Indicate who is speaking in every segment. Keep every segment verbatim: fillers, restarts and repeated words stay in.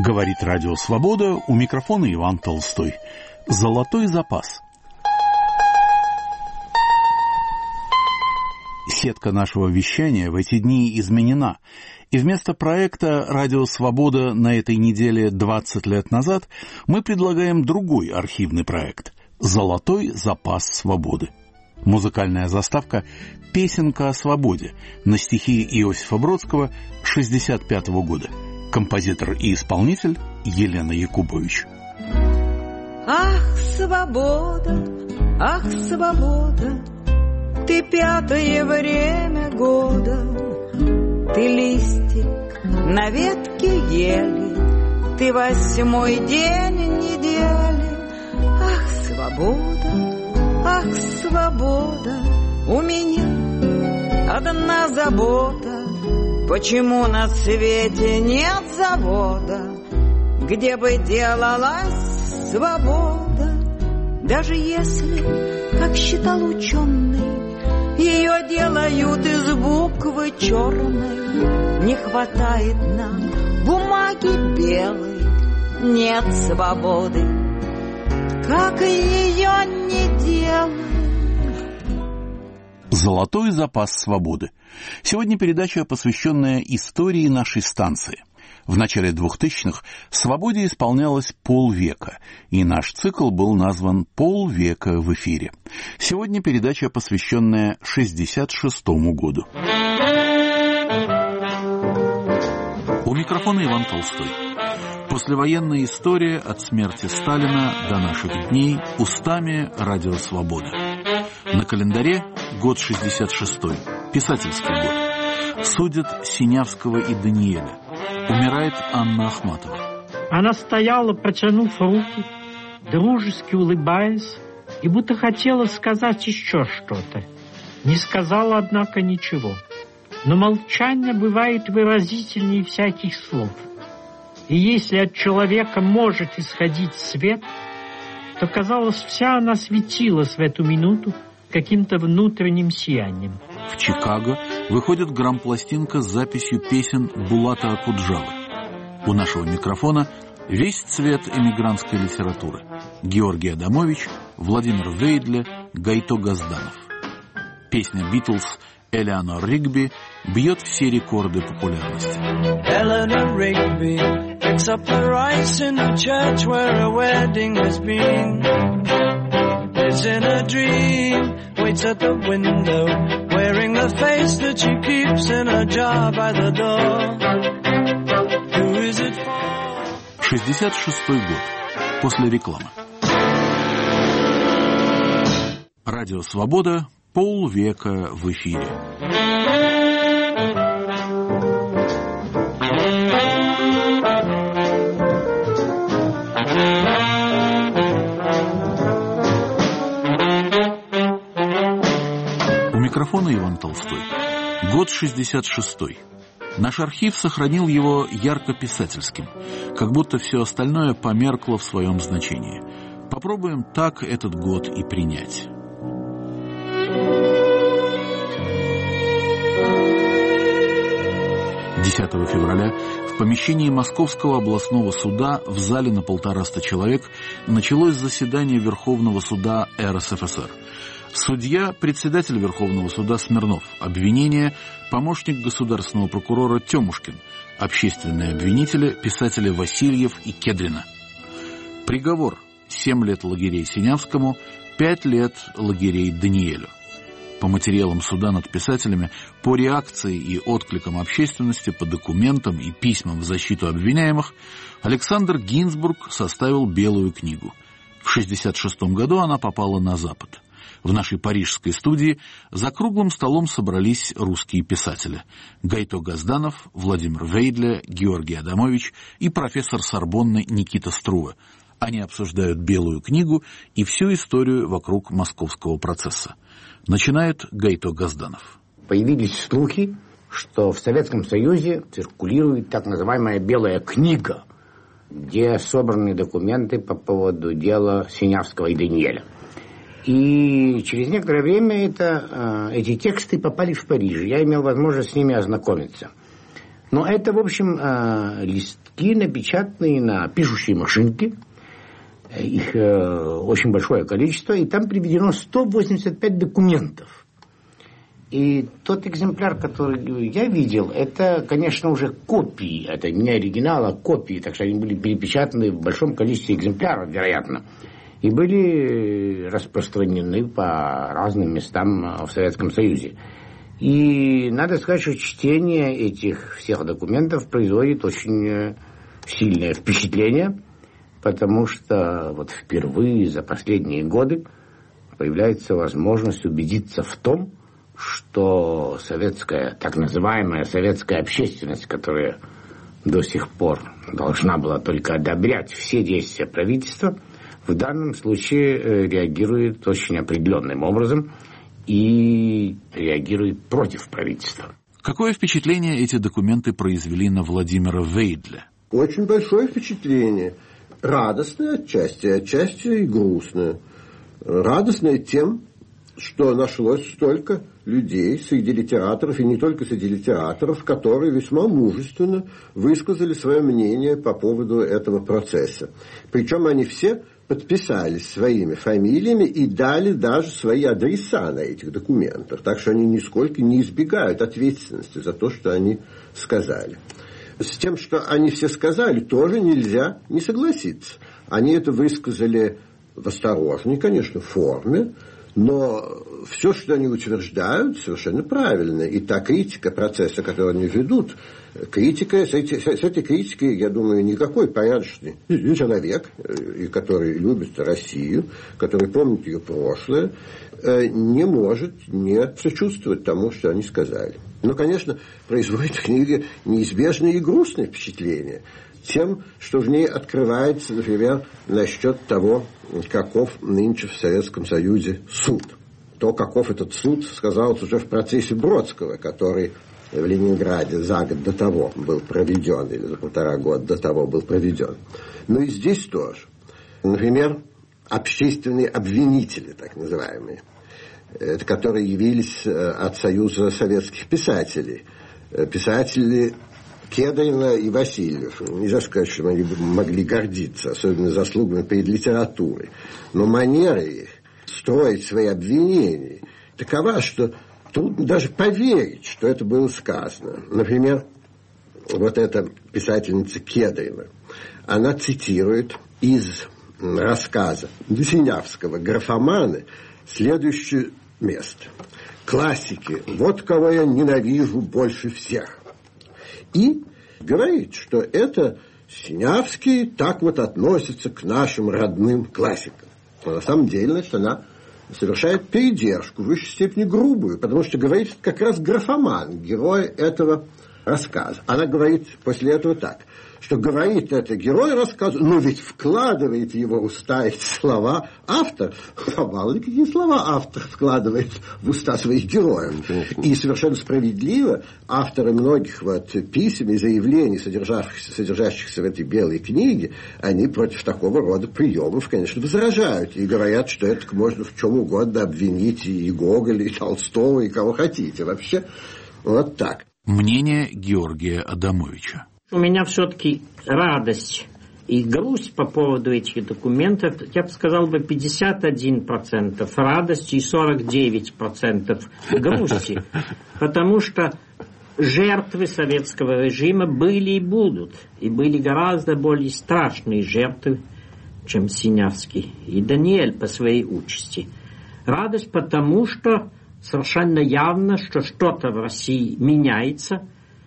Speaker 1: Говорит Радио Свобода, у микрофона Иван Толстой. Золотой запас. Сетка нашего вещания в эти дни изменена, и вместо проекта «Радио Свобода» на этой неделе двадцать лет назад мы предлагаем другой архивный проект «Золотой запас свободы». Музыкальная заставка «Песенка о свободе» на стихи Иосифа Бродского шестьдесят пятого года. Композитор и исполнитель Елена Якубович.
Speaker 2: Ах, свобода, ах, свобода, ты пятое время года, ты листик на ветке ели, ты восьмой день недели. Ах, свобода, ах, свобода, у меня одна забота. Почему на свете нет завода, где бы делалась свобода? Даже если, как считал ученый, ее делают из буквы черной, не хватает нам бумаги белой, нет свободы, как ее не делать.
Speaker 1: Золотой запас свободы. Сегодня передача, посвященная истории нашей станции. В начале двухтысячных свободе исполнялось полвека, и наш цикл был назван «Полвека в эфире». Сегодня передача, посвященная шестьдесят шестому году. У микрофона Иван Толстой. Послевоенная история от смерти Сталина до наших дней устами Радио Свобода. На календаре год шестьдесят шестой, писательский год. Судят Синявского и Даниэля. Умирает Анна Ахматова.
Speaker 3: Она стояла, протянув руки, дружески улыбаясь, и будто хотела сказать еще что-то. Не сказала, однако, ничего. Но молчание бывает выразительнее всяких слов. И если от человека может исходить свет, то, казалось, вся она светилась в эту минуту каким-то внутренним сиянием.
Speaker 1: В Чикаго выходит грампластинка с записью песен Булата Акуджавы. У нашего микрофона весь цвет эмигрантской литературы. Георгий Адамович, Владимир Вейдле, Гайто Газданов. Песня «Битлз» Элеонор Ригби бьет все рекорды популярности.
Speaker 4: Eleanor Rigby picks up the rice in the church where a wedding has been. Lives in a dream, waits at the window, wearing the face that she keeps in a jar by the door. Who is it for?
Speaker 1: шестьдесят шестой год. После рекламы. Радио Свобода. Полвека в эфире. У микрофона Иван Толстой. Год шестьдесят шестой. Наш архив сохранил его ярко-писательским, как будто все остальное померкло в своем значении. Попробуем так этот год и принять. десятого февраля в помещении Московского областного суда в зале на полтораста человек началось заседание Верховного суда эр эс эф эс эр. Судья, председатель Верховного суда Смирнов, обвинение, помощник государственного прокурора Темушкин, общественные обвинители, писатели Васильев и Кедрина. Приговор: семь лет лагерей Синявскому, пять лет лагерей Даниэлю. По материалам суда над писателями, по реакции и откликам общественности, по документам и письмам в защиту обвиняемых, Александр Гинзбург составил белую книгу. В шестьдесят шестом году она попала на Запад. В нашей парижской студии за круглым столом собрались русские писатели: Гайто Газданов, Владимир Вейдле, Георгий Адамович и профессор Сорбонны Никита Струва. Они обсуждают белую книгу и всю историю вокруг московского процесса. Начинает Гайто Газданов.
Speaker 5: Появились слухи, что в Советском Союзе циркулирует так называемая «белая книга», где собраны документы по поводу дела Синявского и Даниэля. И через некоторое время это, эти тексты попали в Париж. Я имел возможность с ними ознакомиться. Но это, в общем, лист, листки, напечатанные на пишущей машинке. Их э, очень большое количество, и там приведено сто восемьдесят пять документов. И тот экземпляр, который я видел, это, конечно, уже копии. Это не оригинал, а копии. Так что они были перепечатаны в большом количестве экземпляров, вероятно. И были распространены по разным местам в Советском Союзе. И надо сказать, что чтение этих всех документов производит очень сильное впечатление, потому что вот впервые за последние годы появляется возможность убедиться в том, что советская, так называемая советская общественность, которая до сих пор должна была только одобрять все действия правительства, в данном случае реагирует очень определенным образом и реагирует против правительства.
Speaker 1: Какое впечатление эти документы произвели на Владимира Вейдля?
Speaker 6: Очень большое впечатление. Радостное отчасти, отчасти и грустное. Радостное тем, что нашлось столько людей среди литераторов, и не только среди литераторов, которые весьма мужественно высказали свое мнение по поводу этого процесса. Причем они все подписались своими фамилиями и дали даже свои адреса на этих документах. Так что они нисколько не избегают ответственности за то, что они сказали. С тем, что они все сказали, тоже нельзя не согласиться. Они это высказали в осторожной, конечно, форме, но все, что они утверждают, совершенно правильно. И та критика процесса, которую они ведут, критика, с, эти, с этой критикой, я думаю, никакой порядочный человек, и который любит Россию, который помнит ее прошлое, не может не сочувствовать тому, что они сказали. Но, конечно, производит книга неизбежное и грустное впечатление тем, что в ней открывается, например, насчет того, каков нынче в Советском Союзе суд. То, каков этот суд, сказалось уже в процессе Бродского, который в Ленинграде за год до того был проведен, или за полтора года до того был проведен. Но и здесь тоже. Например, общественные обвинители, так называемые, которые явились от Союза советских писателей. Писатели Кедрина и Васильев. Нельзя сказать, что они могли гордиться, особенно заслугами перед литературой. Но манера их строить свои обвинения такова, что трудно даже поверить, что это было сказано. Например, вот эта писательница Кедрина, она цитирует из рассказа Синявского «Графоманы» следующее место. Классики, вот кого я ненавижу больше всех. И говорит, что это Синявский так вот относится к нашим родным классикам. Но на самом деле, значит, она совершает передержку, в высшей степени грубую, потому что говорит как раз графоман, герой этого рассказа. Она говорит после этого так, что говорит это герой рассказа, но ведь вкладывает в его уста эти слова автор. А мало ли какие слова автор вкладывает в уста своих героев. И совершенно справедливо авторы многих вот писем и заявлений, содержащихся, содержащихся в этой белой книге, они против такого рода приемов, конечно, возражают. И говорят, что это можно в чем угодно обвинить и Гоголя, и Толстого, и кого хотите. Вообще, вот так.
Speaker 1: Мнение Георгия Адамовича.
Speaker 3: У меня все-таки радость и грусть по поводу этих документов, я бы сказал бы пятьдесят один процент радости и сорок девять процентов грусти, потому что жертвы советского режима были и будут, и были гораздо более страшные жертвы, чем Синявский и Даниэль по своей участи. Радость потому, что совершенно явно, что что-то в России меняется,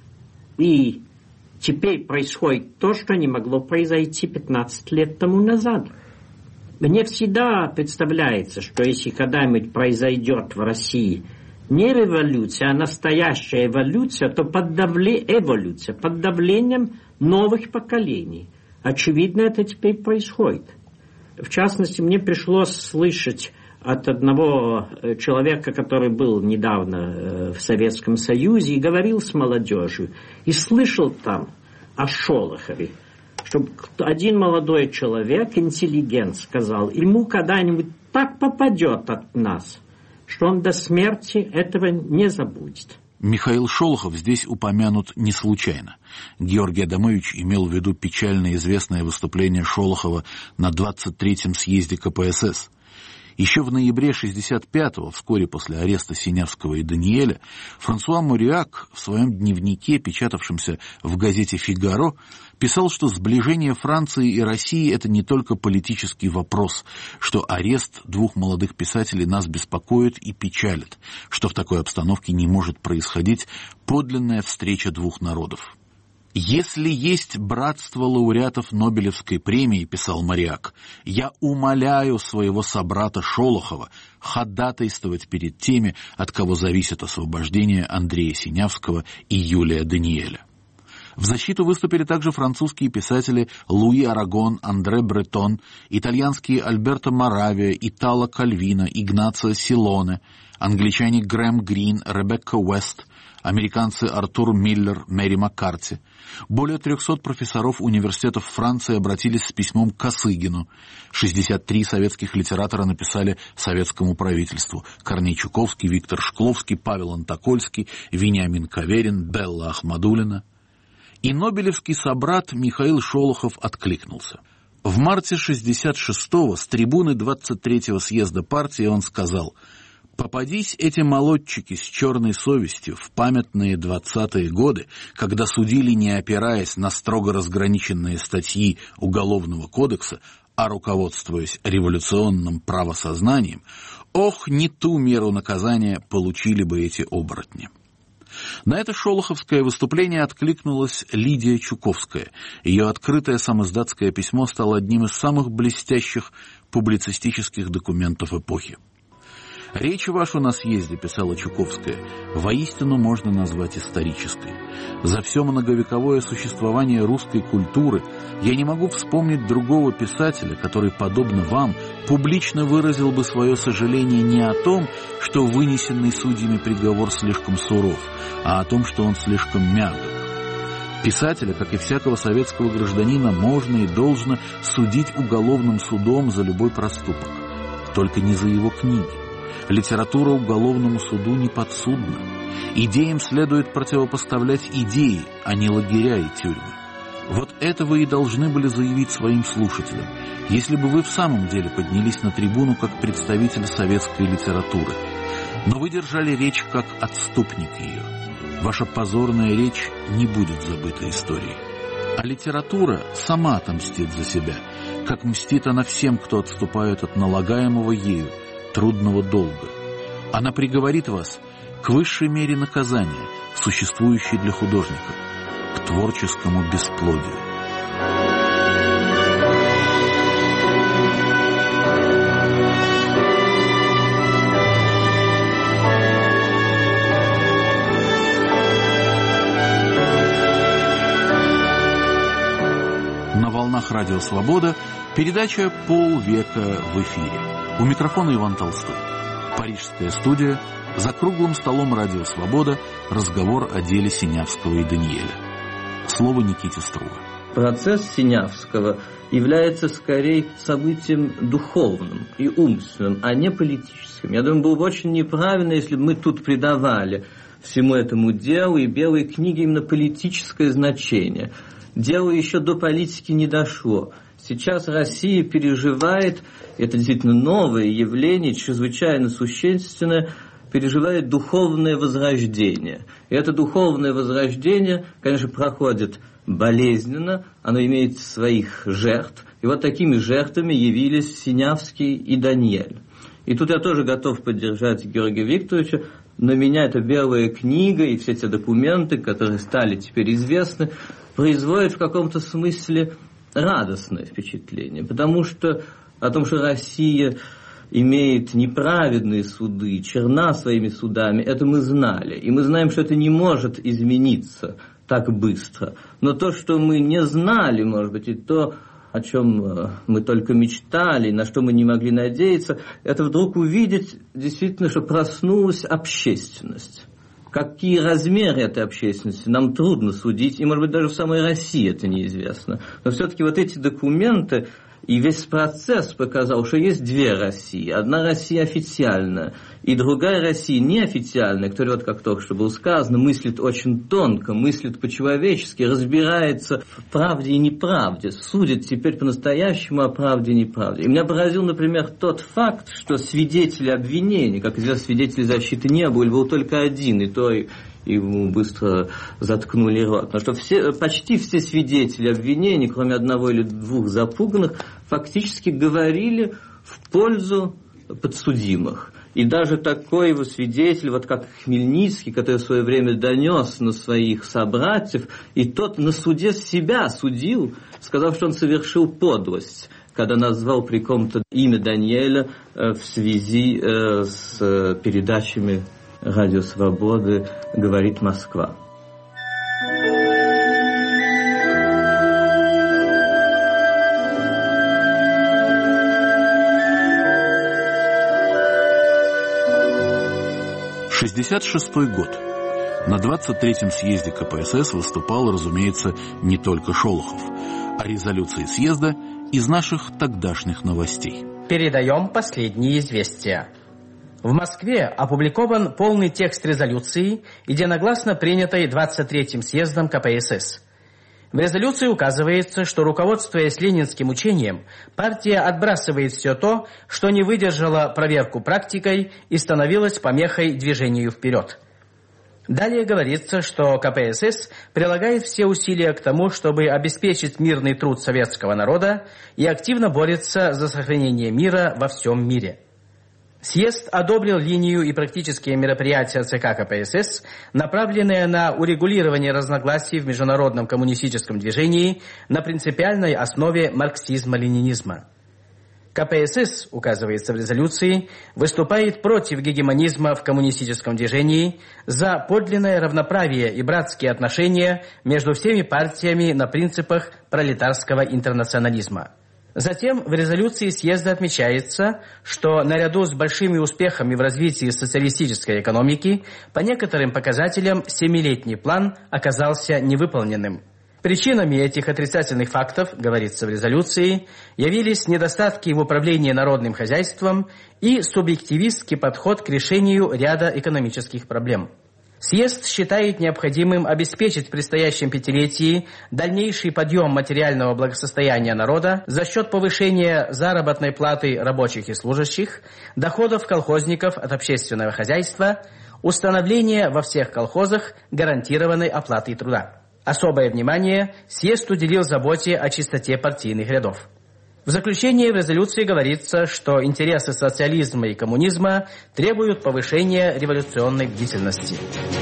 Speaker 3: и теперь происходит то, что не могло произойти пятнадцать лет тому назад. Мне всегда представляется, что если когда-нибудь произойдет в России не революция, а настоящая эволюция, то под, давле... эволюция, под давлением новых поколений. Очевидно, это теперь происходит. В частности, мне пришлось слышать от одного человека, который был недавно в Советском Союзе и говорил с молодежью, и слышал там о Шолохове, что один молодой человек, интеллигент, сказал, ему когда-нибудь так попадет от нас, что он до смерти этого не забудет.
Speaker 1: Михаил Шолохов здесь упомянут не случайно. Георгий Адамович имел в виду печально известное выступление Шолохова на двадцать третьем съезде ка пэ эс эс. Еще в ноябре шестьдесят пятого, вскоре после ареста Синявского и Даниэля, Франсуа Мурюак в своем дневнике, печатавшемся в газете «Фигаро», писал, что сближение Франции и России – это не только политический вопрос, что арест двух молодых писателей нас беспокоит и печалит, что в такой обстановке не может происходить подлинная встреча двух народов. «Если есть братство лауреатов Нобелевской премии, — писал Мурюак, — я умоляю своего собрата Шолохова ходатайствовать перед теми, от кого зависит освобождение Андрея Синявского и Юлия Даниэля». В защиту выступили также французские писатели Луи Арагон, Андре Бретон, итальянские Альберто Моравия, Итало Кальвино, Игнацио Силоне, англичане Грэм Грин, Ребекка Уэст, американцы Артур Миллер, Мэри Маккарти. Более трехсот профессоров университетов Франции обратились с письмом к Косыгину. шестьдесят три советских литератора написали советскому правительству. Корней Чуковский, Виктор Шкловский, Павел Антокольский, Вениамин Каверин, Белла Ахмадуллина. И нобелевский собрат Михаил Шолохов откликнулся. В марте шестьдесят шестого с трибуны двадцать третьего съезда партии он сказал: «Попадись эти молодчики с черной совестью в памятные двадцатые годы, когда судили, не опираясь на строго разграниченные статьи Уголовного кодекса, а руководствуясь революционным правосознанием, ох, не ту меру наказания получили бы эти оборотни». На это шолоховское выступление откликнулась Лидия Чуковская. Ее открытое самиздатское письмо стало одним из самых блестящих публицистических документов эпохи. «Речь вашу на съезде, — писала Чуковская, — воистину можно назвать исторической. За все многовековое существование русской культуры я не могу вспомнить другого писателя, который, подобно вам, публично выразил бы свое сожаление не о том, что вынесенный судьями приговор слишком суров, а о том, что он слишком мягок. Писателя, как и всякого советского гражданина, можно и должно судить уголовным судом за любой проступок, только не за его книги. Литература уголовному суду не подсудна. Идеям следует противопоставлять идеи, а не лагеря и тюрьмы. Вот это вы и должны были заявить своим слушателям, если бы вы в самом деле поднялись на трибуну как представитель советской литературы. Но вы держали речь как отступник ее. Ваша позорная речь не будет забыта историей. А литература сама отомстит за себя, как мстит она всем, кто отступает от налагаемого ею трудного долга. Она приговорит вас к высшей мере наказания, существующей для художника, к творческому бесплодию. На волнах Радио Свобода передача «Полвека в эфире». У микрофона Иван Толстой. Парижская студия. За круглым столом Радио Свобода. Разговор о деле Синявского и Даниэля. Слово Никите Струга.
Speaker 7: Процесс Синявского является скорее событием духовным и умственным, а не политическим. Я думаю, было бы очень неправильно, если бы мы тут придавали всему этому делу и белой книге именно политическое значение. Дело еще до политики не дошло. Сейчас Россия переживает, это действительно новое явление, чрезвычайно существенное, переживает духовное возрождение. И это духовное возрождение, конечно, проходит болезненно, оно имеет своих жертв. И вот такими жертвами явились Синявский и Даниэль. И тут я тоже готов поддержать Георгия Викторовича. На меня эта белая книга и все те документы, которые стали теперь известны, производят в каком-то смысле радостное впечатление, потому что о том, что Россия имеет неправедные суды, черна своими судами, это мы знали. И мы знаем, что это не может измениться так быстро. Но то, что мы не знали, может быть, и то, о чем мы только мечтали, на что мы не могли надеяться, это вдруг увидеть действительно, что проснулась общественность. Какие размеры этой общественности, нам трудно судить, и, может быть, даже в самой России это неизвестно. Но все-таки вот эти документы И весь процесс показал, что есть две России. Одна Россия официальная, и другая Россия неофициальная, которая, вот как только что было сказано, мыслит очень тонко, мыслит по-человечески, разбирается в правде и неправде, судит теперь по-настоящему о правде и неправде. И меня поразил, например, тот факт, что свидетели обвинения, как известно, свидетелей защиты не было, был только один, и то ему быстро заткнули рот. Но что все, почти все свидетели обвинений, кроме одного или двух запуганных, фактически говорили в пользу подсудимых. И даже такой его свидетель, вот как Хмельницкий, который в свое время донес на своих собратьев, и тот на суде себя судил, сказав, что он совершил подлость, когда назвал при ком-то имя Даниэля в связи с передачами Радио Свободы «Говорит Москва».
Speaker 1: шестьдесят шестой год. На двадцать третьем съезде ка пэ эс эс выступал, разумеется, не только Шолохов, а резолюции съезда из наших тогдашних новостей.
Speaker 8: Передаем последние известия. В Москве опубликован полный текст резолюции, единогласно принятой двадцать третьим съездом ка пэ эс эс. В резолюции указывается, что, руководствуясь ленинским учением, партия отбрасывает все то, что не выдержало проверку практикой и становилось помехой движению вперед. Далее говорится, что ка пэ эс эс прилагает все усилия к тому, чтобы обеспечить мирный труд советского народа и активно борется за сохранение мира во всем мире. Съезд одобрил линию и практические мероприятия ЦК ка пэ эс эс, направленные на урегулирование разногласий в международном коммунистическом движении на принципиальной основе марксизма-ленинизма. ка пэ эс эс, указывается в резолюции, выступает против гегемонизма в коммунистическом движении, за подлинное равноправие и братские отношения между всеми партиями на принципах пролетарского интернационализма. Затем в резолюции съезда отмечается, что наряду с большими успехами в развитии социалистической экономики, по некоторым показателям семилетний план оказался невыполненным. Причинами этих отрицательных фактов, говорится в резолюции, явились недостатки в управлении народным хозяйством и субъективистский подход к решению ряда экономических проблем. Съезд считает необходимым обеспечить в предстоящем пятилетии дальнейший подъем материального благосостояния народа за счет повышения заработной платы рабочих и служащих, доходов колхозников от общественного хозяйства, установления во всех колхозах гарантированной оплаты труда. Особое внимание съезд уделил заботе о чистоте партийных рядов. В заключение в резолюции говорится, что интересы социализма и коммунизма требуют повышения революционной бдительности.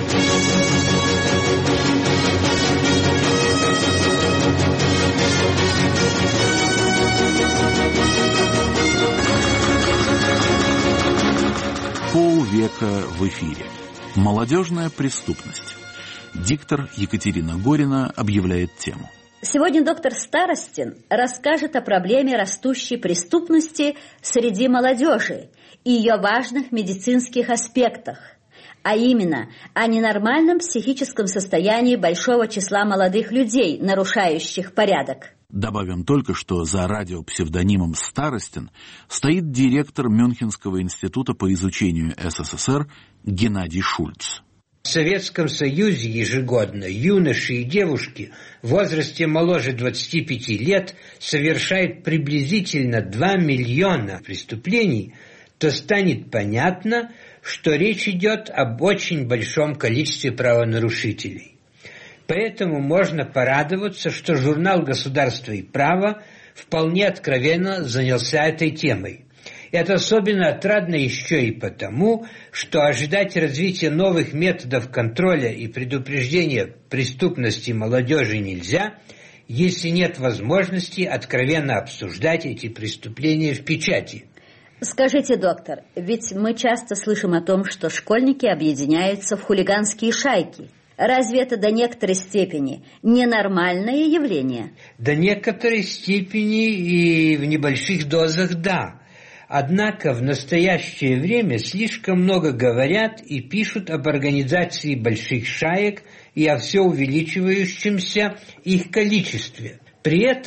Speaker 1: Полвека в эфире. Молодежная преступность. Диктор Екатерина Горина объявляет тему.
Speaker 9: Сегодня доктор Старостин расскажет о проблеме растущей преступности среди молодежи и ее важных медицинских аспектах, а именно о ненормальном психическом состоянии большого числа молодых людей, нарушающих порядок.
Speaker 1: Добавим только, что за радиопсевдонимом Старостин стоит директор Мюнхенского института по изучению эс эс эс эр Геннадий Шульц.
Speaker 10: В Советском Союзе ежегодно юноши и девушки в возрасте моложе двадцати пяти лет совершают приблизительно два миллиона преступлений, то станет понятно, что речь идет об очень большом количестве правонарушителей. Поэтому можно порадоваться, что журнал «Государство и право» вполне откровенно занялся этой темой. Это особенно отрадно еще и потому, что ожидать развития новых методов контроля и предупреждения преступности молодежи нельзя, если нет возможности откровенно обсуждать эти преступления в печати.
Speaker 9: Скажите, доктор, ведь мы часто слышим о том, что школьники объединяются в хулиганские шайки. Разве это до некоторой степени ненормальное явление?
Speaker 10: До некоторой степени и в небольших дозах – да. Однако в настоящее время слишком много говорят и пишут об организации больших шаек и о все увеличивающемся их количестве. При этом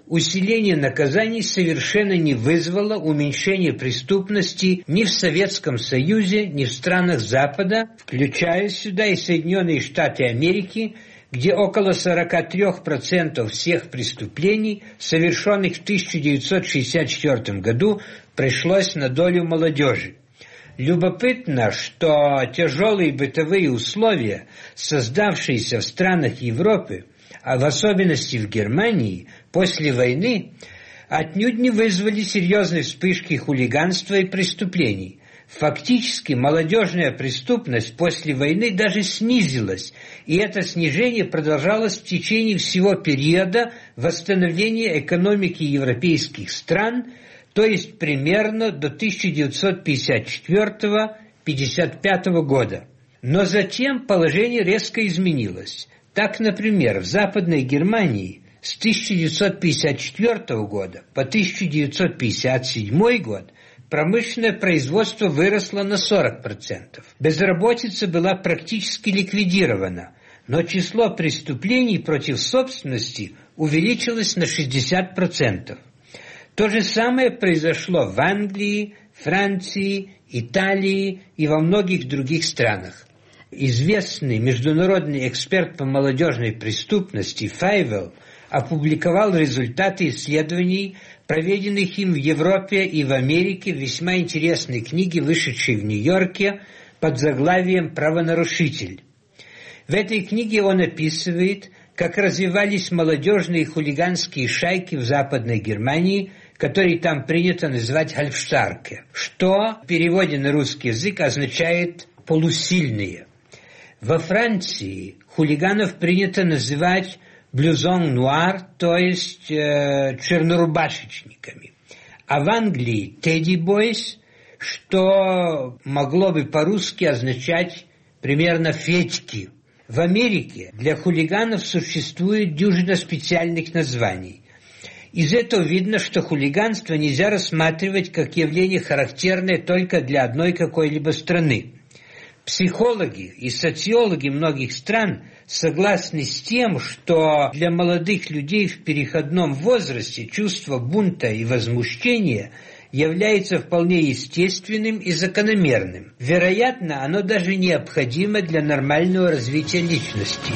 Speaker 10: усиление наказаний совершенно не вызвало уменьшения преступности ни в Советском Союзе, ни в странах Запада, включая сюда и Соединенные Штаты Америки, где около сорок три процента всех преступлений, совершенных в тысяча девятьсот шестьдесят четвёртом году, пришлось на долю молодежи. Любопытно, что тяжелые бытовые условия, создавшиеся в странах Европы, а в особенности в Германии, после войны, отнюдь не вызвали серьезной вспышки хулиганства и преступлений. Фактически молодежная преступность после войны даже снизилась, и это снижение продолжалось в течение всего периода восстановления экономики европейских стран, то есть примерно до тысяча девятьсот пятьдесят четвёртого — пятьдесят пятого года. Но затем положение резко изменилось. Так, например, в Западной Германии с тысяча девятьсот пятьдесят четвёртого года по тысяча девятьсот пятьдесят седьмой год промышленное производство выросло на сорок процентов. Безработица была практически ликвидирована, но число преступлений против собственности увеличилось на шестьдесят процентов. То же самое произошло в Англии, Франции, Италии и во многих других странах. Известный международный эксперт по молодежной преступности Файвелл опубликовал результаты исследований, проведенных им в Европе и в Америке, в весьма интересной книге, вышедшей в Нью-Йорке под заглавием «Правонарушитель». В этой книге он описывает, как развивались молодежные хулиганские шайки в Западной Германии, которые там принято называть «Halbstarke», что в переводе на русский язык означает «полусильные». Во Франции хулиганов принято называть «блюзон нуар», то есть э, чернорубашечниками. А в Англии «тедди бойс», что могло бы по-русски означать примерно «федьки». В Америке для хулиганов существует дюжина специальных названий. Из этого видно, что хулиганство нельзя рассматривать как явление, характерное только для одной какой-либо страны. Психологи и социологи многих стран согласны с тем, что для молодых людей в переходном возрасте чувство бунта и возмущения является вполне естественным и закономерным. Вероятно, оно даже необходимо для нормального развития личности.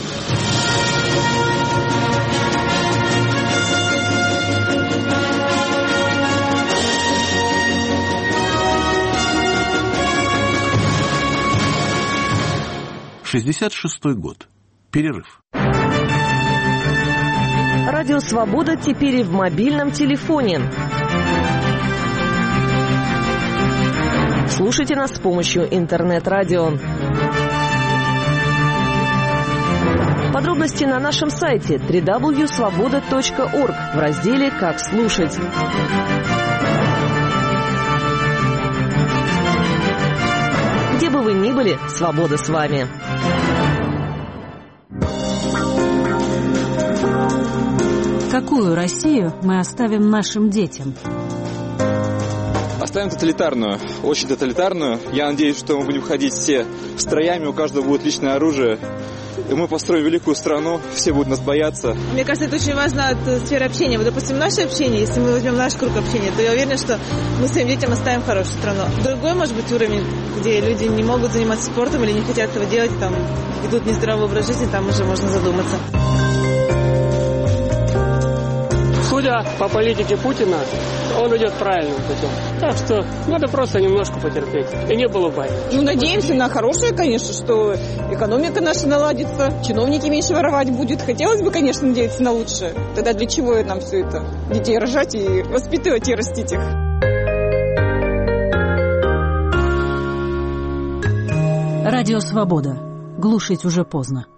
Speaker 1: шестьдесят шестой год. Перерыв.
Speaker 11: Радио «Свобода» теперь и в мобильном телефоне. Слушайте нас с помощью интернет-радио. Подробности на нашем сайте дабл ю дабл ю дабл ю точка свобода точка орг в разделе «Как слушать». Где бы вы ни были, свобода с вами.
Speaker 12: Какую Россию мы оставим нашим детям?
Speaker 13: Оставим тоталитарную, очень тоталитарную. Я надеюсь, что мы будем ходить все строями, у каждого будет личное оружие. И мы построим великую страну, все будут нас бояться.
Speaker 14: Мне кажется, это очень важно от сферы общения. Вот, допустим, наше общение, если мы возьмем наш круг общения, то я уверена, что мы своим детям оставим хорошую страну. Другой, может быть, уровень, где люди не могут заниматься спортом или не хотят этого делать, там ведут нездоровый образ жизни, там уже можно задуматься.
Speaker 15: Судя по политике Путина, он идет правильным путем. Так что надо просто немножко потерпеть. И не было бай.
Speaker 16: Ну, надеемся на хорошее, конечно, что экономика наша наладится, чиновники меньше воровать будут. Хотелось бы, конечно, надеяться на лучшее. Тогда для чего нам все это? Детей рожать и воспитывать и растить их.
Speaker 12: Радио «Свобода». Глушить уже поздно.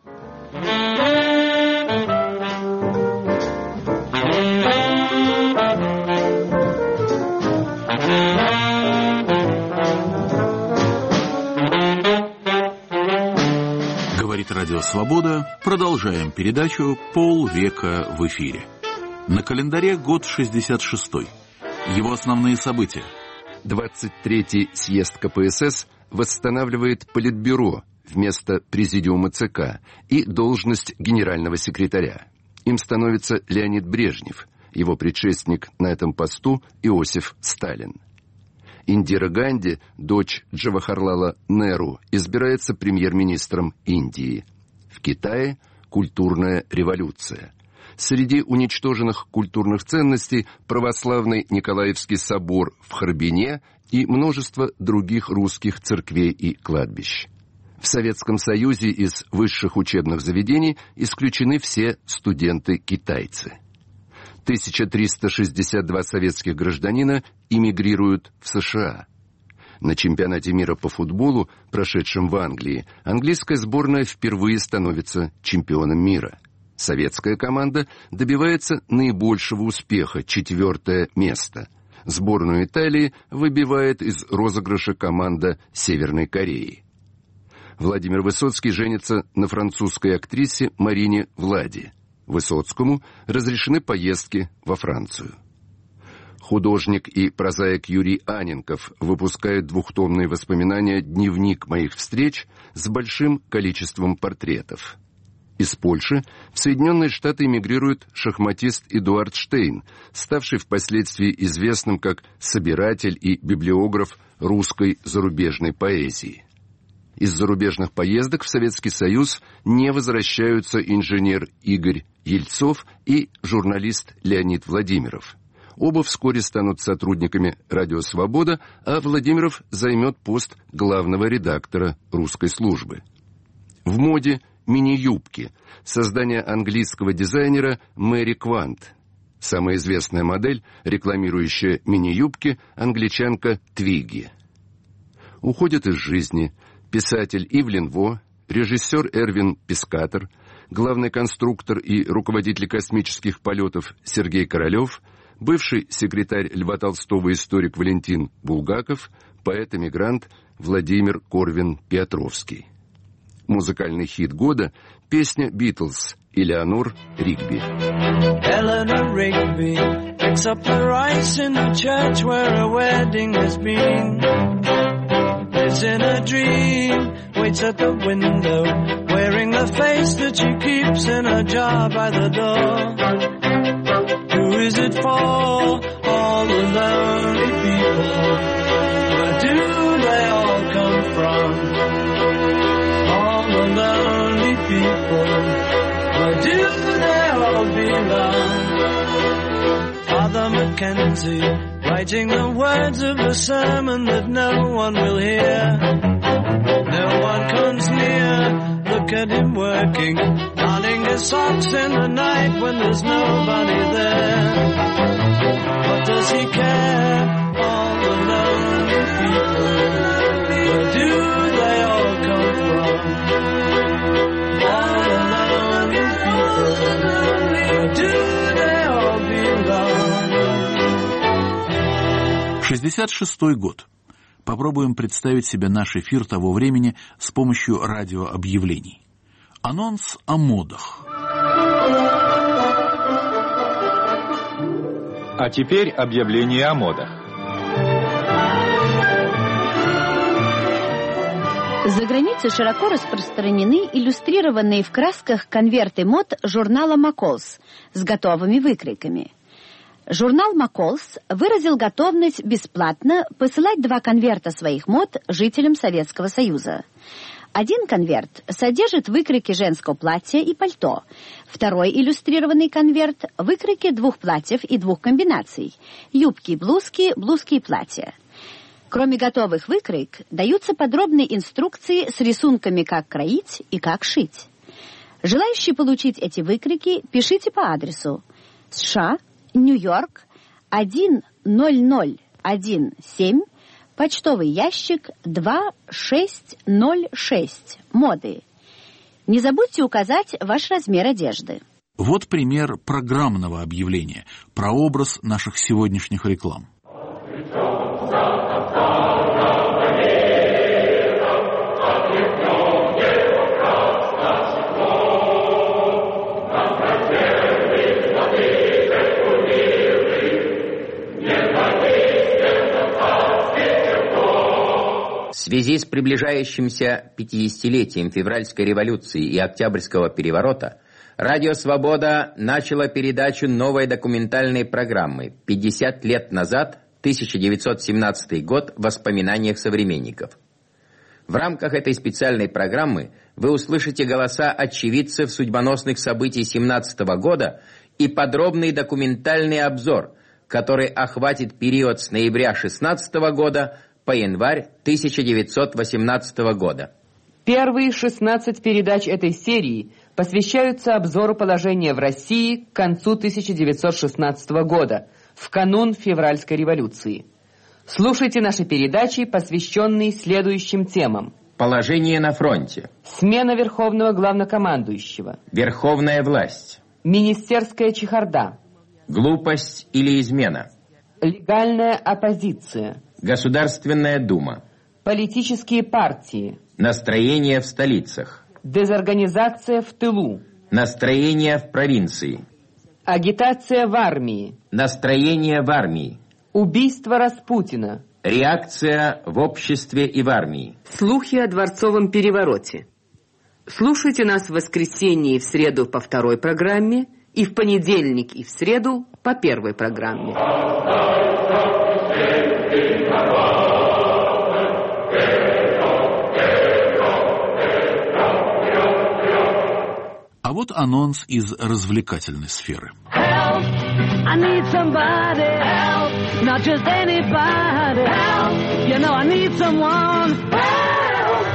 Speaker 1: Радио «Свобода». Продолжаем передачу «Полвека в эфире». На календаре год шестьдесят шестой. Его основные события.
Speaker 17: двадцать третий съезд ка пэ эс эс восстанавливает Политбюро вместо Президиума ЦК и должность генерального секретаря. Им становится Леонид Брежнев, его предшественник на этом посту Иосиф Сталин. Индира Ганди, дочь Джавахарлала Неру, избирается премьер-министром Индии. В Китае культурная революция. Среди уничтоженных культурных ценностей православный Николаевский собор в Харбине и множество других русских церквей и кладбищ. В Советском Союзе из высших учебных заведений исключены все студенты-китайцы. тысяча триста шестьдесят два советских гражданина эмигрируют в США. На чемпионате мира по футболу, прошедшем в Англии, английская сборная впервые становится чемпионом мира. Советская команда добивается наибольшего успеха – четвертое место. Сборную Италии выбивает из розыгрыша команда Северной Кореи. Владимир Высоцкий женится на французской актрисе Марине Влади. Высоцкому разрешены поездки во Францию. Художник и прозаик Юрий Анненков выпускает двухтомные воспоминания «Дневник моих встреч» с большим количеством портретов. Из Польши в Соединенные Штаты эмигрирует шахматист Эдуард Штейн, ставший впоследствии известным как собиратель и библиограф русской зарубежной поэзии. Из зарубежных поездок в Советский Союз не возвращаются инженер Игорь Ельцов и журналист Леонид Владимиров. Оба вскоре станут сотрудниками «Радио Свобода», а Владимиров займет пост главного редактора русской службы. В моде мини-юбки. Создание английского дизайнера Мэри Квант. Самая известная модель, рекламирующая мини-юбки, англичанка Твигги. Уходят из жизни писатель Ивлин Во, режиссер Эрвин Пискатор, главный конструктор и руководитель космических полетов Сергей Королев, бывший секретарь Льва Толстого историк Валентин Булгаков, поэт-эмигрант Владимир Корвин-Петровский. Музыкальный хит года – песня «Битлз» Элеонор Ригби.
Speaker 4: Eleanor Rigby picks up the rice in the church where a wedding has been. Lives in a dream, waits at the window, wearing the face that she keeps in a jar by the door. Who is it for? All the lonely people. Where do they all come from? The lonely people, where do they all belong? Father Mackenzie, writing the words of a sermon that no one will hear. No one comes near, look at him working, darning his socks in the night when there's nobody there. What does he care? All the lonely people, where do they all come from?
Speaker 1: шестьдесят шестой год. Попробуем представить себе наш эфир того времени с помощью радиообъявлений. Анонс о модах.
Speaker 18: А теперь объявление о модах.
Speaker 19: За границей широко распространены иллюстрированные в красках конверты мод журнала «Макколс» с готовыми выкройками. Журнал «Макколс» выразил готовность бесплатно посылать два конверта своих мод жителям Советского Союза. Один конверт содержит выкройки женского платья и пальто. Второй иллюстрированный конверт – выкройки двух платьев и двух комбинаций – юбки и блузки, блузки и платья. Кроме готовых выкроек, даются подробные инструкции с рисунками, как кроить и как шить. Желающие получить эти выкройки, пишите по адресу США, Нью-Йорк, один ноль ноль один семь, почтовый ящик два шесть ноль шесть, моды. Не забудьте указать ваш размер одежды.
Speaker 1: Вот пример программного объявления, прообраз наших сегодняшних реклам.
Speaker 20: В связи с приближающимся пятидесятилетием февральской революции и Октябрьского переворота Радио «Свобода» начало передачу новой документальной программы «пятьдесят лет назад, тысяча девятьсот семнадцатый год, в воспоминаниях современников». В рамках этой специальной программы вы услышите голоса очевидцев судьбоносных событий семнадцатого года и подробный документальный обзор, который охватит период с ноября шестнадцатого года по январь тысяча девятьсот восемнадцатого года.
Speaker 21: Первые шестнадцать передач этой серии посвящаются обзору положения в России к концу тысяча девятьсот шестнадцатого года, в канун февральской революции. Слушайте наши передачи, посвященные следующим темам.
Speaker 20: Положение на фронте.
Speaker 21: Смена верховного главнокомандующего.
Speaker 20: Верховная власть.
Speaker 21: Министерская чехарда.
Speaker 20: Глупость или измена.
Speaker 21: Легальная оппозиция.
Speaker 20: Государственная дума.
Speaker 21: Политические партии.
Speaker 20: Настроение в столицах.
Speaker 21: Дезорганизация в тылу.
Speaker 20: Настроение в провинции.
Speaker 21: Агитация в армии.
Speaker 20: Настроение в армии.
Speaker 21: Убийство Распутина.
Speaker 20: Реакция в обществе и в армии.
Speaker 21: Слухи о дворцовом перевороте. Слушайте нас в воскресенье и в среду по второй программе, и в понедельник и в среду по первой программе.
Speaker 1: А вот анонс из развлекательной сферы.
Speaker 22: Help, I need somebody, help, not just anybody, help, you know I need someone, help.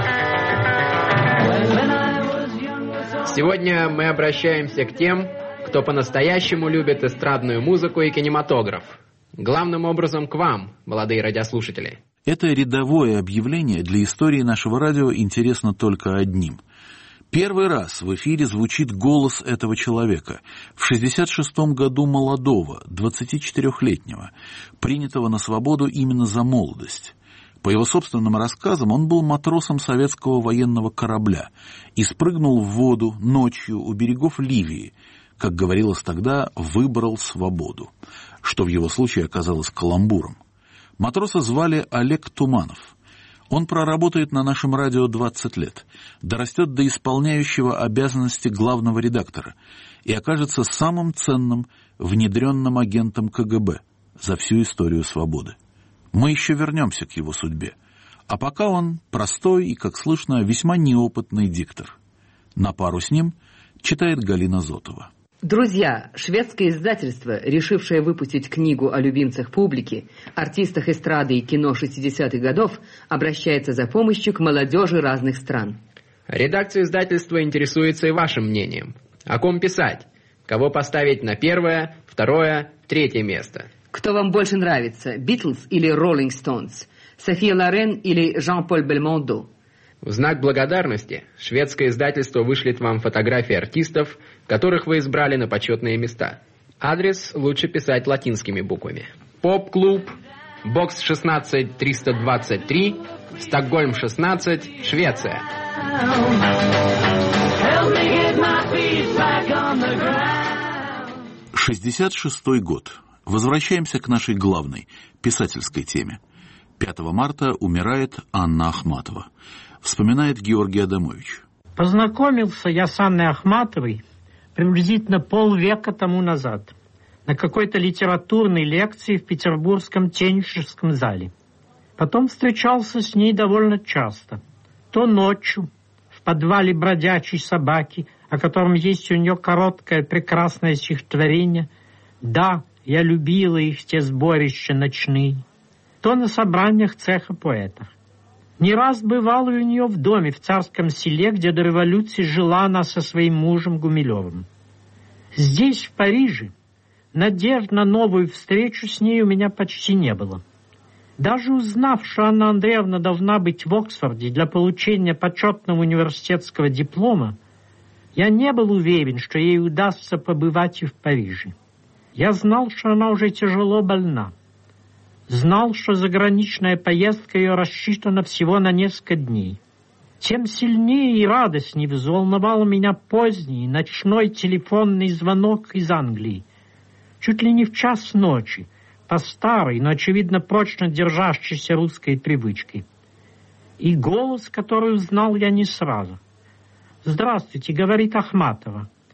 Speaker 22: When I was young,
Speaker 23: Сегодня мы обращаемся к тем, кто по-настоящему любит эстрадную музыку и кинематограф. Главным образом к вам, молодые радиослушатели.
Speaker 1: Это рядовое объявление для истории нашего радио интересно только одним. Первый раз в эфире звучит голос этого человека, в шестьдесят шестом году молодого, двадцатичетырёхлетнего, принятого на свободу именно за молодость. По его собственным рассказам, он был матросом советского военного корабля и спрыгнул в воду ночью у берегов Ливии, как говорилось тогда, выбрал свободу, что в его случае оказалось каламбуром. Матроса звали Олег Туманов. Он проработает на нашем радио двадцать лет, дорастет до исполняющего обязанности главного редактора и окажется самым ценным внедренным агентом ка гэ бэ за всю историю свободы. Мы еще вернемся к его судьбе, а пока он простой и, как слышно, весьма неопытный диктор. На пару с ним читает Галина Зотова.
Speaker 21: Друзья, шведское издательство, решившее выпустить книгу о любимцах публики, артистах эстрады и кино шестидесятых годов, обращается за помощью к молодежи разных стран.
Speaker 23: Редакция издательства интересуется и вашим мнением. О ком писать? Кого поставить на первое, второе, третье место?
Speaker 21: Кто вам больше нравится, Битлз или Роллинг Стоунс? София Лорен или Жан-Поль Бельмондо?
Speaker 23: В знак благодарности шведское издательство вышлет вам фотографии артистов, которых вы избрали на почетные места. Адрес лучше писать латинскими буквами. Поп-клуб, бокс шестнадцать триста двадцать три, Стокгольм шестнадцать, Швеция.
Speaker 1: шестьдесят шестой год. Возвращаемся к нашей главной, писательской теме. пятого марта умирает Анна Ахматова. Вспоминает Георгий Адамович.
Speaker 3: Познакомился я с Анной Ахматовой приблизительно полвека тому назад на какой-то литературной лекции в Петербургском Теннисовском зале. Потом встречался с ней довольно часто. То ночью в подвале бродячей собаки, о котором есть у нее короткое прекрасное стихотворение «Да, я любила их, те сборища ночные», то на собраниях цеха поэтов. Не раз бывала у нее в доме в Царском селе, где до революции жила она со своим мужем Гумилевым. Здесь, в Париже, надежд на новую встречу с ней у меня почти не было. Даже узнав, что Анна Андреевна должна быть в Оксфорде для получения почетного университетского диплома, я не был уверен, что ей удастся побывать и в Париже. Я знал, что она уже тяжело больна. Знал, что заграничная поездка ее рассчитана всего на несколько дней. Тем сильнее и радостнее взволновал меня поздний ночной телефонный звонок из Англии. Чуть ли не в час ночи, по старой, но, очевидно, прочно держащейся русской привычке. И голос, который узнал я не сразу. «Здравствуйте», — говорит Ахматова.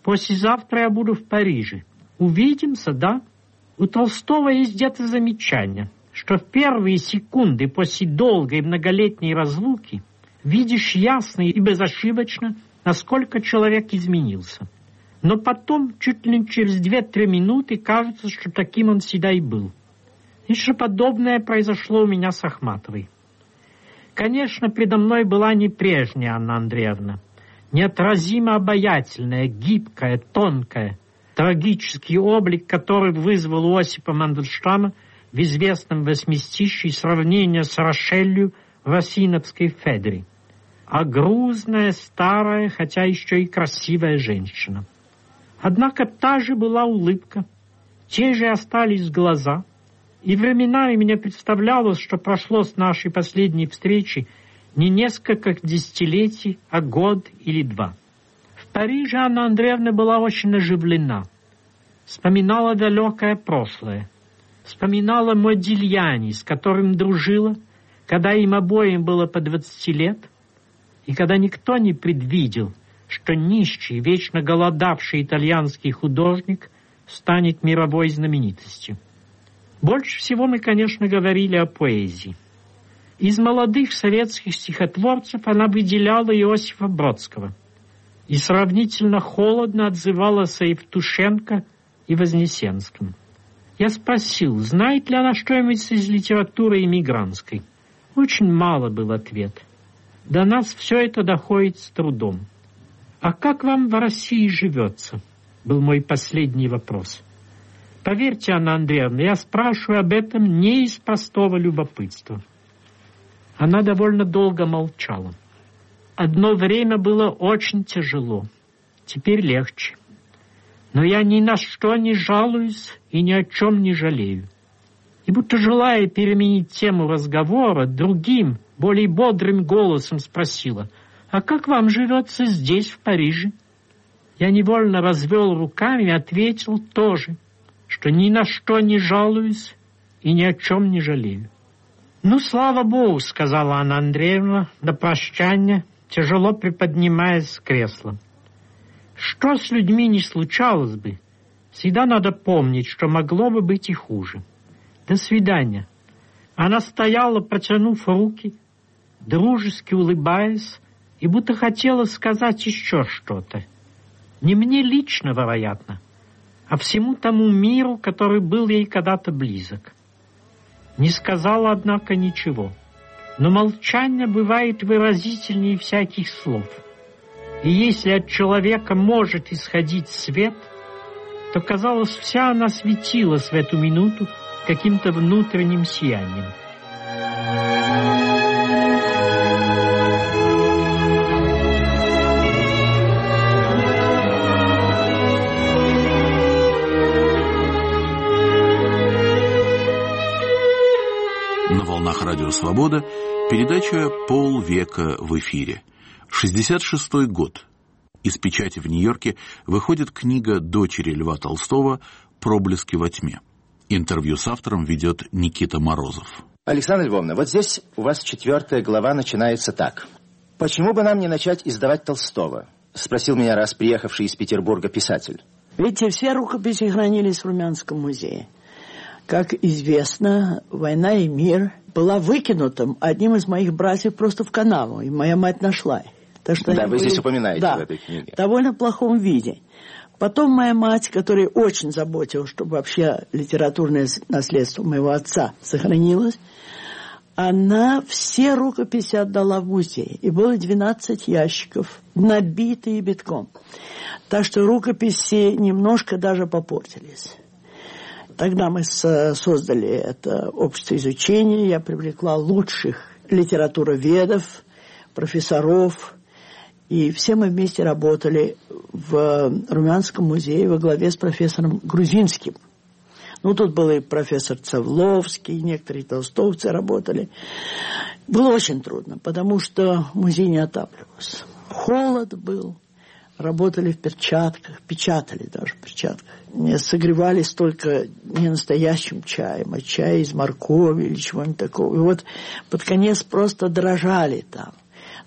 Speaker 3: Послезавтра я буду в Париже. Увидимся, да? У Толстого есть где-то замечание, что в первые секунды после долгой многолетней разлуки видишь ясно и безошибочно, насколько человек изменился. Но потом, чуть ли через две-три минуты, кажется, что таким он всегда и был. И что подобное произошло у меня с Ахматовой. Конечно, предо мной была не прежняя Анна Андреевна, неотразимо обаятельная, гибкая, тонкая, трагический облик, который вызвал у Осипа Мандельштама в известном восьмистишии сравнение с Рошелью в Осиновской Федре, а грузная, старая, хотя еще и красивая женщина. Однако та же была улыбка, те же остались глаза, и временами мне представлялось, что прошло с нашей последней встречи не несколько десятилетий, а год или два. В Париже Анна Андреевна была очень оживлена, вспоминала далекое прошлое, вспоминала Модильяни, с которым дружила, когда им обоим было по двадцати лет, и когда никто не предвидел, что нищий, вечно голодавший итальянский художник станет мировой знаменитостью. Больше всего мы, конечно, говорили о поэзии. Из молодых советских стихотворцев она выделяла Иосифа Бродского и сравнительно холодно отзывалась о Евтушенко и Вознесенском. Я спросил, знает ли она что-нибудь из литературы эмигрантской. Очень мало был ответ. До нас все это доходит с трудом. «А как вам в России живется?» был мой последний вопрос. Поверьте, Анна Андреевна, я спрашиваю об этом не из простого любопытства. Она довольно долго молчала. Одно время было очень тяжело, теперь легче. Но я ни на что не жалуюсь и ни о чем не жалею. И будто желая переменить тему разговора, другим, более бодрым голосом спросила, «А как вам живется здесь, в Париже?» Я невольно развел руками и ответил тоже, что ни на что не жалуюсь и ни о чем не жалею. «Ну, слава Богу», — сказала Анна Андреевна до прощания, тяжело приподнимаясь с кресла. «Что с людьми не случалось бы, всегда надо помнить, что могло бы быть и хуже. До свидания». Она стояла, протянув руки, дружески улыбаясь, и будто хотела сказать еще что-то. Не мне лично, вероятно, а всему тому миру, который был ей когда-то близок. Не сказала, однако, ничего. Но молчание бывает выразительнее всяких слов. И если от человека может исходить свет, то, казалось, вся она светилась в эту минуту каким-то внутренним сиянием.
Speaker 1: На волнах Радио Свобода передача «Полвека в эфире». шестьдесят шестой год. Из печати в Нью-Йорке выходит книга дочери Льва Толстого «Проблески во тьме». Интервью с автором ведет Никита Морозов.
Speaker 2: Александра Львовна, вот здесь у вас четвертая глава начинается так. «Почему бы нам не начать издавать Толстого?» — спросил меня раз приехавший из Петербурга писатель.
Speaker 5: Видите, все рукописи хранились в Румянском музее. Как известно, «Война и мир» была выкинута одним из моих братьев просто в канаву, и моя мать нашла их. Так что
Speaker 2: да, вы
Speaker 5: были,
Speaker 2: здесь упоминаете
Speaker 5: да,
Speaker 2: в этой книге.
Speaker 5: В довольно плохом виде. Потом моя мать, которая очень заботилась, чтобы вообще литературное наследство моего отца сохранилось, она все рукописи отдала в музей. И было двенадцать ящиков, набитые битком. Так что рукописи немножко даже попортились. Тогда мы создали это общество изучения. Я привлекла лучших литературоведов, профессоров. И все мы вместе работали в Румянском музее во главе с профессором Грузинским. Ну, тут был и профессор Цавловский, некоторые толстовцы работали. Было очень трудно, потому что музей не отапливался. Холод был. Работали в перчатках, печатали даже в перчатках. Не согревались только не настоящим чаем, а чай из моркови или чего-нибудь такого. И вот под конец просто дрожали там.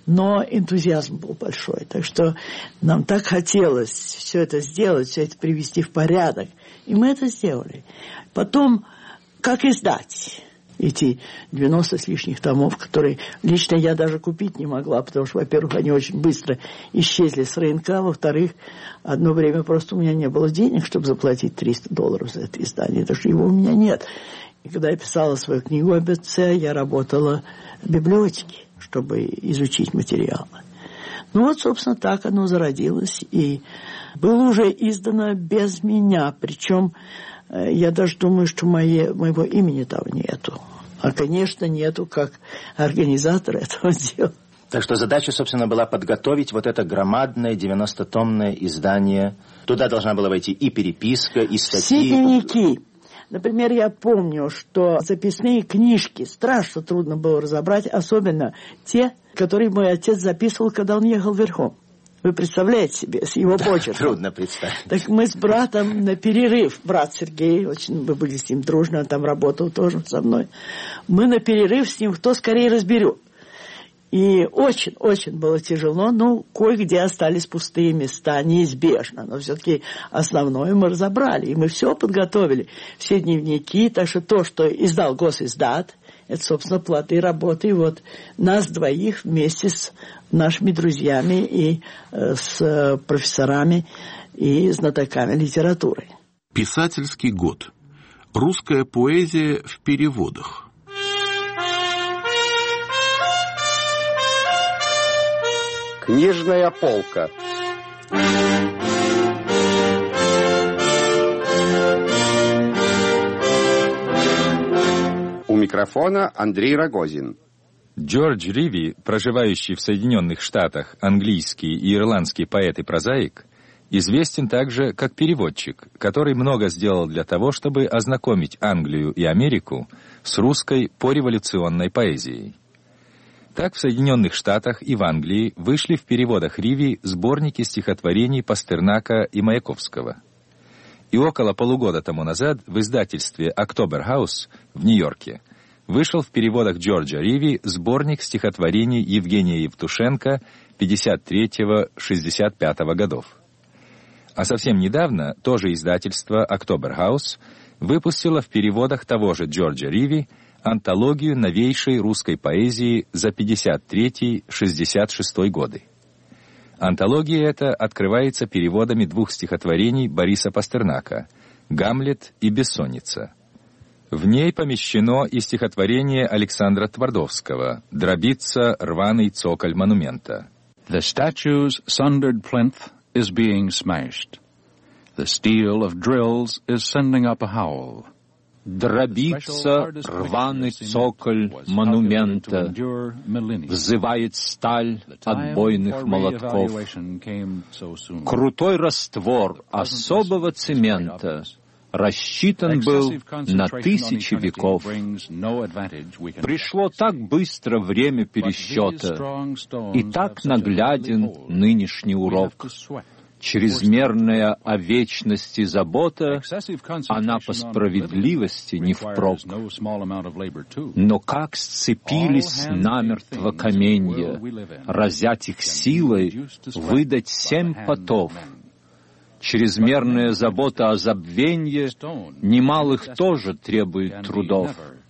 Speaker 5: но энтузиазм был большой. Так что нам так хотелось все это сделать, все это привести в порядок. И мы это сделали. Потом, как издать эти девяносто с лишних томов, которые лично я даже купить не могла, потому что, во-первых, они очень быстро исчезли с рынка, а во-вторых, одно время просто у меня не было денег, чтобы заплатить триста долларов за это издание, потому что его у меня нет. И когда я писала свою книгу об отце, я работала в библиотеке, чтобы изучить материалы. Ну вот, собственно, так оно зародилось, и было уже издано без меня, причем я даже думаю, что моей, моего имени там нету. А, конечно, нету как организатора этого дела.
Speaker 2: Так что задача, собственно, была подготовить вот это громадное девяностотомное издание. Туда должна была войти и переписка, и статьи.
Speaker 5: Все дневники. Например, я помню, что записные книжки страшно трудно было разобрать, особенно те, которые мой отец записывал, когда он ехал верхом. Вы представляете себе, с его почерком.
Speaker 2: Трудно представить.
Speaker 5: Так мы с братом на перерыв, брат Сергей, очень мы были с ним дружны, он там работал тоже со мной. Мы на перерыв с ним, кто скорее разберет. И очень-очень было тяжело, ну, кое-где остались пустые места, неизбежно, но все-таки основное мы разобрали, и мы все подготовили, все дневники, так что то, что издал Госиздат, это, собственно, плоды работы вот нас двоих вместе с нашими друзьями и э, с э, профессорами и знатоками литературы.
Speaker 1: Писательский год. Русская поэзия в переводах.
Speaker 6: Книжная полка. У микрофона Андрей Рогозин.
Speaker 18: Джордж Риви, проживающий в Соединенных Штатах, английский и ирландский поэт и прозаик, известен также как переводчик, который много сделал для того, чтобы ознакомить Англию и Америку с русской пореволюционной поэзией. Так в Соединенных Штатах и в Англии вышли в переводах Риви сборники стихотворений Пастернака и Маяковского. И около полугода тому назад в издательстве «Октобер Хаус» в Нью-Йорке вышел в переводах Джорджа Риви сборник стихотворений Евгения Евтушенко пятьдесят третьего — шестьдесят пятого годов. А совсем недавно то же издательство «Октобер Хаус» выпустило в переводах того же Джорджа Риви антологию новейшей русской поэзии за пятьдесят третий — шестьдесят шестой годы. Антология эта открывается переводами двух стихотворений Бориса Пастернака «Гамлет» и «Бессонница». В ней помещено и стихотворение Александра Твардовского «Дробится рваный цоколь монумента».
Speaker 7: The statue's sundered plinth is being smashed. The steel of drills is sending up a howl.
Speaker 8: Дробится рваный цоколь монумента, взывает сталь отбойных молотков. Крутой раствор особого цемента рассчитан был на тысячи веков. Пришло так быстро время пересчета, и так нагляден нынешний урок. Чрезмерная о вечности забота, она по справедливости не впрок. Но как сцепились намертво каменья, разять их силой, выдать семь потов. Чрезмерная забота о забвенье немалых тоже требует трудов.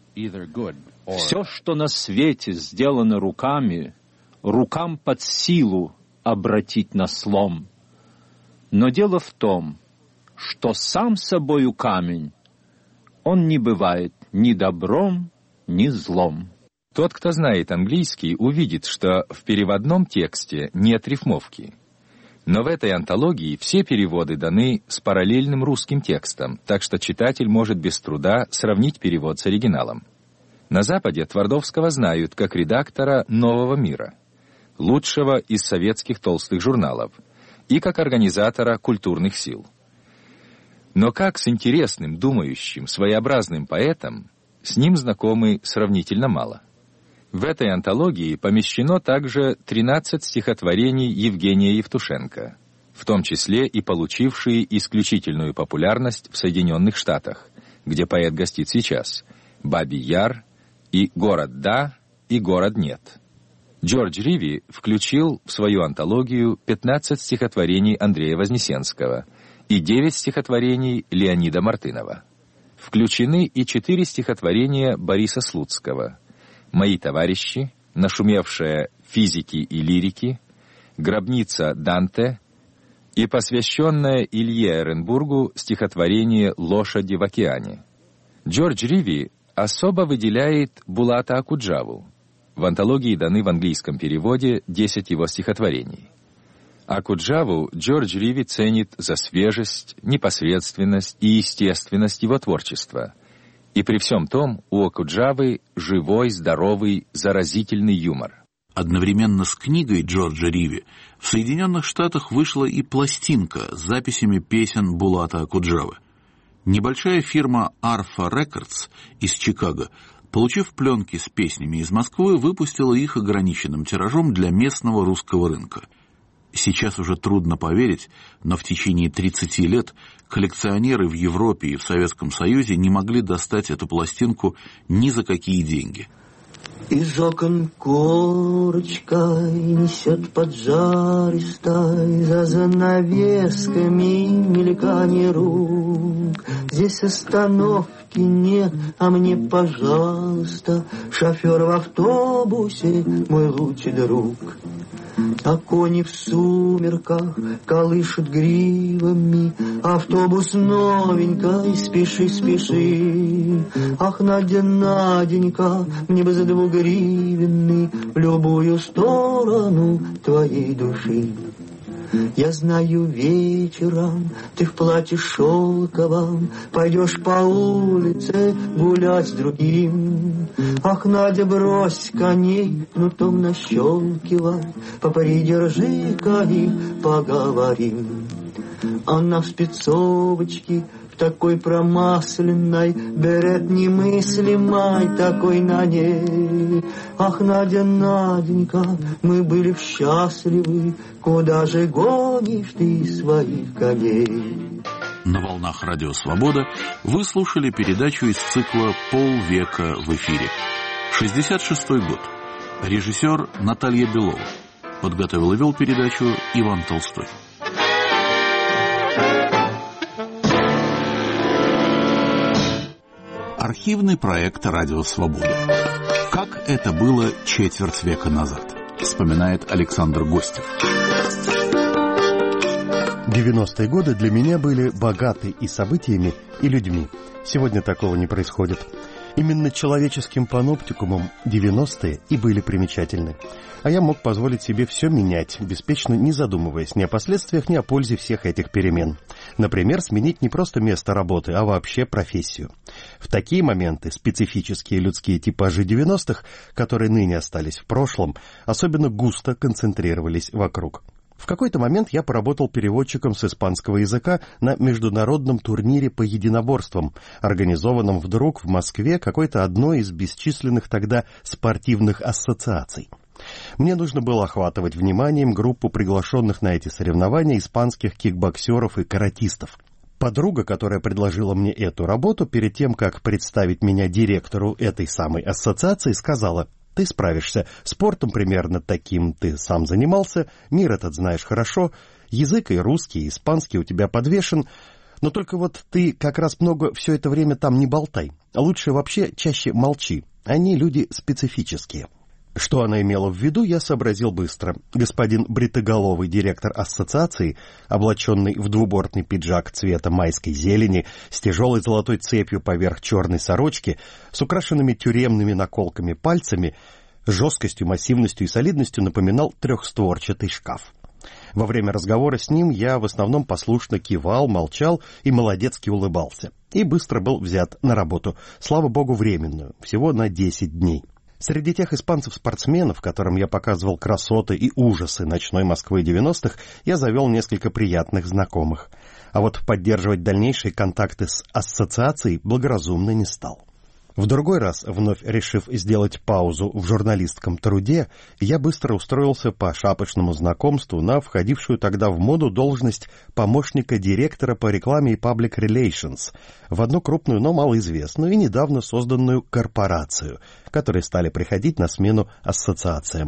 Speaker 8: Все, что на свете сделано руками, рукам под силу обратить на слом. Но дело в том, что сам собою камень, он не бывает ни добром, ни злом.
Speaker 18: Тот, кто знает английский, увидит, что в переводном тексте нет рифмовки. Но в этой антологии все переводы даны с параллельным русским текстом, так что читатель может без труда сравнить перевод с оригиналом. На Западе Твардовского знают как редактора «Нового мира», лучшего из советских толстых журналов, и как организатора культурных сил. Но как с интересным, думающим, своеобразным поэтом, с ним знакомы сравнительно мало. В этой антологии помещено также тринадцать стихотворений Евгения Евтушенко, в том числе и получившие исключительную популярность в Соединенных Штатах, где поэт гостит сейчас, «Бабий Яр» и «Город да» и «Город нет». Джордж Риви включил в свою антологию пятнадцать стихотворений Андрея Вознесенского и девять стихотворений Леонида Мартынова. Включены и четыре стихотворения Бориса Слуцкого: «Мои товарищи», «Нашумевшая физики и лирики», «Гробница Данте» и посвященное Илье Эренбургу стихотворение «Лошади в океане». Джордж Риви особо выделяет Булата Акуджаву. В антологии даны в английском переводе десять его стихотворений. Акуджаву Джордж Риви ценит за свежесть, непосредственность и естественность его творчества. И при всем том у Акуджавы живой, здоровый, заразительный юмор.
Speaker 1: Одновременно с книгой Джорджа Риви в Соединенных Штатах вышла и пластинка с записями песен Булата Акуджавы. Небольшая фирма Arfa Records из Чикаго, получив пленки с песнями из Москвы, выпустила их ограниченным тиражом для местного русского рынка. Сейчас уже трудно поверить, но в течение тридцати лет коллекционеры в Европе и в Советском Союзе не могли достать эту пластинку ни за какие деньги.
Speaker 9: Из окон корочкой несет поджаристой, за занавесками мельканье рук. Здесь остановки нет, а мне, пожалуйста, шофер в автобусе, мой лучший друг. А кони в сумерках колышут гривами, автобус новенький, спеши, спеши. Ах, Надя, Наденька, мне бы за двугривенный в любую сторону твоей души. Я знаю, вечером ты в платье шелковом пойдешь по улице гулять с другим. Ах, Надя, брось коней, кнутом нащелкивай, попридержи-ка и поговорим. Она в спецовочке, в такой промасленной, берет немыслимой такой на ней. Ах, Надя, Наденька, мы были б счастливы, куда же гонишь ты своих коней?
Speaker 1: На волнах Радио Свобода вы слушали передачу из цикла «Полвека в эфире». шестьдесят шестой год. Режиссер Наталья Белова. Подготовил и вел передачу Иван Толстой. Архивный проект «Радио Свобода». Как это было четверть века назад, вспоминает Александр Гостев.
Speaker 10: девяностые годы для меня были богаты и событиями, и людьми. Сегодня такого не происходит. Именно человеческим паноптикумом девяностые и были примечательны. А я мог позволить себе все менять, беспечно не задумываясь ни о последствиях, ни о пользе всех этих перемен. Например, сменить не просто место работы, а вообще профессию. В такие моменты специфические людские типажи девяностых, которые ныне остались в прошлом, особенно густо концентрировались вокруг. В какой-то момент я поработал переводчиком с испанского языка на международном турнире по единоборствам, организованном вдруг в Москве какой-то одной из бесчисленных тогда спортивных ассоциаций. Мне нужно было охватывать вниманием группу приглашенных на эти соревнования испанских кикбоксеров и каратистов. Подруга, которая предложила мне эту работу, перед тем, как представить меня директору этой самой ассоциации, сказала: «Ты справишься. Спортом примерно таким ты сам занимался, мир этот знаешь хорошо, язык и русский, и испанский у тебя подвешен, но только вот ты как раз много все это время там не болтай. Лучше вообще чаще молчи. Они люди специфические». Что она имела в виду, я сообразил быстро. Господин бритоголовый директор ассоциации, облаченный в двубортный пиджак цвета майской зелени, с тяжелой золотой цепью поверх черной сорочки, с украшенными тюремными наколками пальцами, жесткостью, массивностью и солидностью напоминал трехстворчатый шкаф. Во время разговора с ним я в основном послушно кивал, молчал и молодецки улыбался. И быстро был взят на работу, слава богу, временную, всего на десять дней. Среди тех испанцев-спортсменов, которым я показывал красоты и ужасы ночной Москвы девяностых, я завел несколько приятных знакомых. А вот поддерживать дальнейшие контакты с ассоциацией благоразумно не стал. В другой раз, вновь решив сделать паузу в журналистском труде, я быстро устроился по шапочному знакомству на входившую тогда в моду должность помощника директора по рекламе и Public Relations в одну крупную, но малоизвестную и недавно созданную корпорацию, которые стали приходить на смену ассоциациям.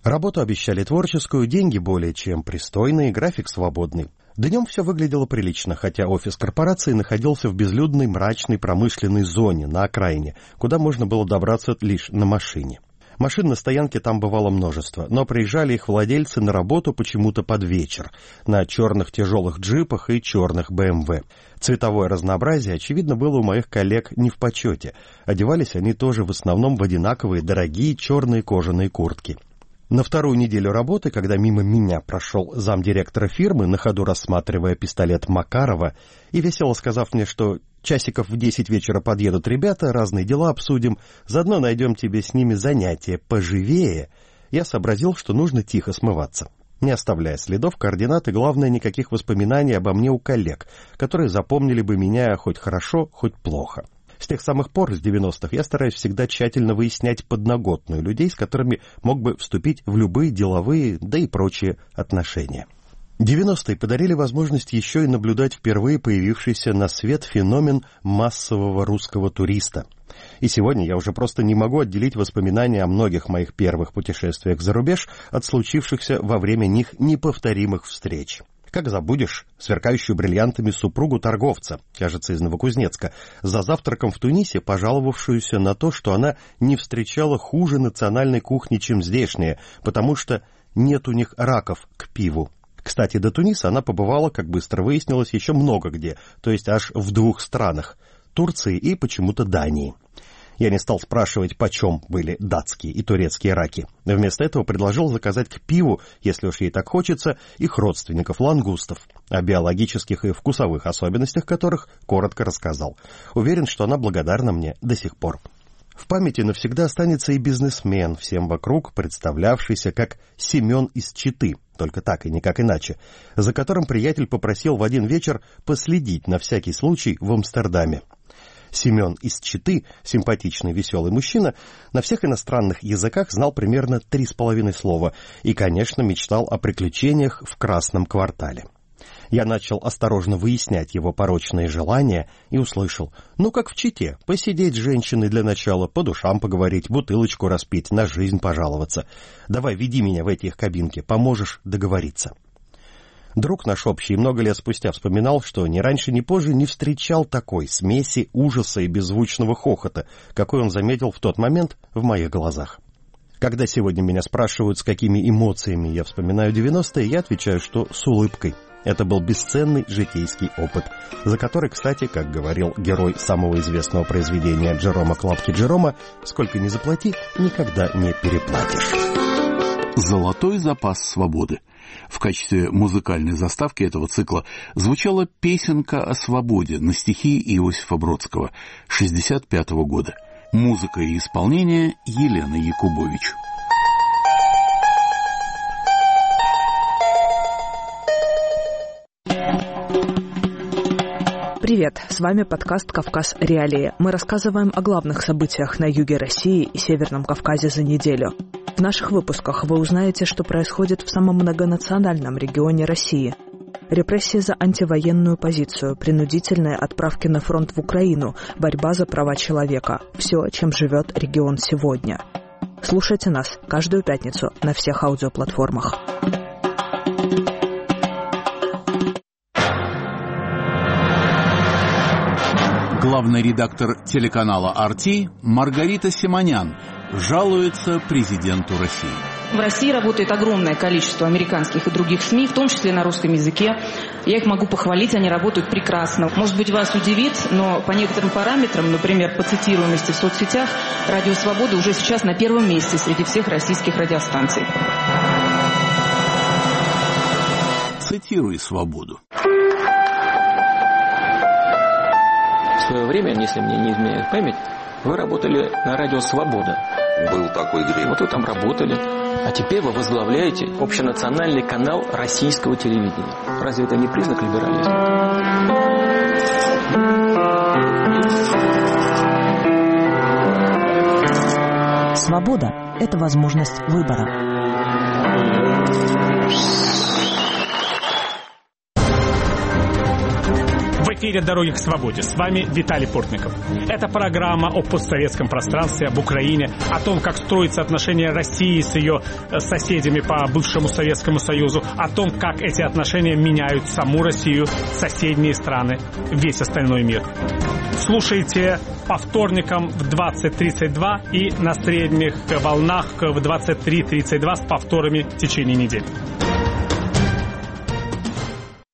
Speaker 10: Работу обещали творческую, деньги более чем пристойные, график свободный. Днем все выглядело прилично, хотя офис корпорации находился в безлюдной, мрачной промышленной зоне на окраине, куда можно было добраться лишь на машине. Машин на стоянке там бывало множество, но приезжали их владельцы на работу почему-то под вечер, на черных тяжелых джипах и черных бэ эм вэ. Цветовое разнообразие, очевидно, было у моих коллег не в почете. Одевались они тоже в основном в одинаковые дорогие черные кожаные куртки. На вторую неделю работы, когда мимо меня прошел замдиректора фирмы, на ходу рассматривая пистолет Макарова, и весело сказав мне, что часиков в десять вечера подъедут ребята, разные дела обсудим, заодно найдем тебе с ними занятие поживее, я сообразил, что нужно тихо смываться, не оставляя следов, координат и, главное, никаких воспоминаний обо мне у коллег, которые запомнили бы меня хоть хорошо, хоть плохо. С тех самых пор, с девяностых, я стараюсь всегда тщательно выяснять подноготную людей, с которыми мог бы вступить в любые деловые, да и прочие отношения. девяностые подарили возможность еще и наблюдать впервые появившийся на свет феномен массового русского туриста. И сегодня я уже просто не могу отделить воспоминания о многих моих первых путешествиях за рубеж от случившихся во время них неповторимых встреч. Как забудешь сверкающую бриллиантами супругу торговца, кажется, из Новокузнецка, за завтраком в Тунисе, пожаловавшуюся на то, что она не встречала хуже национальной кухни, чем здешняя, потому что нет у них раков к пиву. Кстати, до Туниса она побывала, как быстро выяснилось, еще много где, то есть аж в двух странах – Турции и почему-то Дании. Я не стал спрашивать, почем были датские и турецкие раки. Вместо этого предложил заказать к пиву, если уж ей так хочется, их родственников лангустов. О биологических и вкусовых особенностях которых коротко рассказал. Уверен, что она благодарна мне до сих пор. В памяти навсегда останется и бизнесмен, всем вокруг представлявшийся как Семен из Читы, только так и никак иначе, за которым приятель попросил в один вечер последить на всякий случай в Амстердаме. Семен из Читы, симпатичный, веселый мужчина, на всех иностранных языках знал примерно три с половиной слова и, конечно, мечтал о приключениях в Красном квартале. Я начал осторожно выяснять его порочные желания и услышал: ну, как в Чите, посидеть с женщиной для начала, по душам поговорить, бутылочку распить, на жизнь пожаловаться. Давай, веди меня в эти их кабинки, поможешь договориться. Друг наш общий много лет спустя вспоминал, что ни раньше, ни позже не встречал такой смеси ужаса и беззвучного хохота, какой он заметил в тот момент в моих глазах. Когда сегодня меня спрашивают, с какими эмоциями я вспоминаю девяностые, я отвечаю, что с улыбкой. Это был бесценный житейский опыт, за который, кстати, как говорил герой самого известного произведения Джерома Клапки Джерома, сколько ни заплати, никогда не переплатишь.
Speaker 1: «Золотой запас свободы». В качестве музыкальной заставки этого цикла звучала песенка о свободе на стихи Иосифа Бродского шестьдесят пятого года. Музыка и исполнение Елены Якубович.
Speaker 11: Привет, с вами подкаст «Кавказ. Реалии». Мы рассказываем о главных событиях на юге России и Северном Кавказе за неделю. В наших выпусках вы узнаете, что происходит в самом многонациональном регионе России. Репрессии за антивоенную позицию, принудительные отправки на фронт в Украину, борьба за права человека. Все, чем живет регион сегодня. Слушайте нас каждую пятницу на всех аудиоплатформах.
Speaker 1: Главный редактор телеканала ар ти Маргарита Симонян жалуется президенту России.
Speaker 13: В России работает огромное количество американских и других СМИ, в том числе на русском языке. Я их могу похвалить, они работают прекрасно. Может быть, вас удивит, но по некоторым параметрам, например, по цитируемости в соцсетях, «Радио Свобода» уже сейчас на первом месте среди всех российских радиостанций.
Speaker 1: Цитируй «Свободу».
Speaker 14: В свое время, если мне не изменяет память, вы работали на радио «Свобода».
Speaker 24: Был такой грех.
Speaker 14: Вот вы там работали. А теперь вы возглавляете общенациональный канал российского телевидения. Разве это не признак либерализма?
Speaker 25: Свобода – это возможность выбора.
Speaker 26: В
Speaker 12: эфире «Дороги к свободе». С вами Виталий Портников. Это программа о постсоветском пространстве, об Украине, о том, как строятся отношения России с ее соседями по бывшему Советскому Союзу, о том, как эти отношения меняют саму Россию, соседние страны, весь остальной мир. Слушайте по вторникам в двадцать тридцать два и на средних волнах в двадцать три тридцать два с повторами в течение недели.